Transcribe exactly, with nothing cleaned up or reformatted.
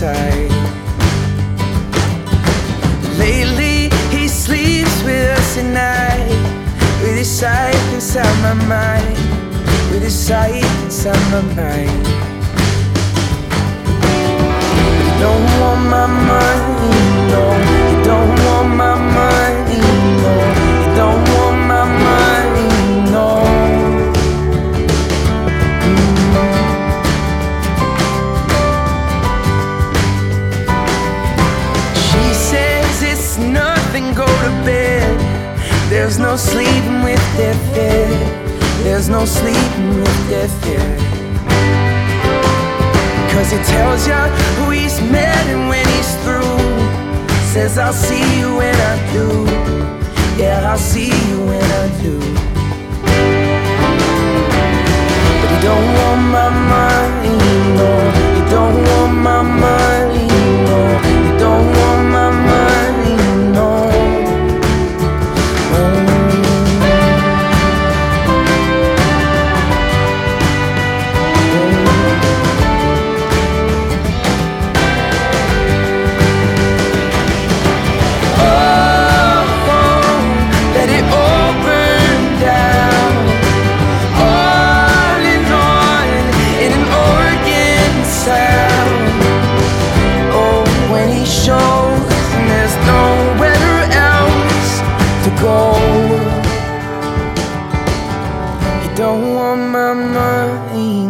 inside. Lately he sleeps with us at night, with his sight inside my mind, with his sight inside my mind. But he don't want my money, no. He don't want my money, no. He don't want my money, no. Nothing, go to bed. There's no sleeping with their fear. There's no sleeping with their fear. Cause he tells ya who he's met, and when he's through, says I'll see you when I do. Yeah, I'll see you when I do. But he don't want my money, no. He don't want my money, no. He don't want my money, no. Don't want my money.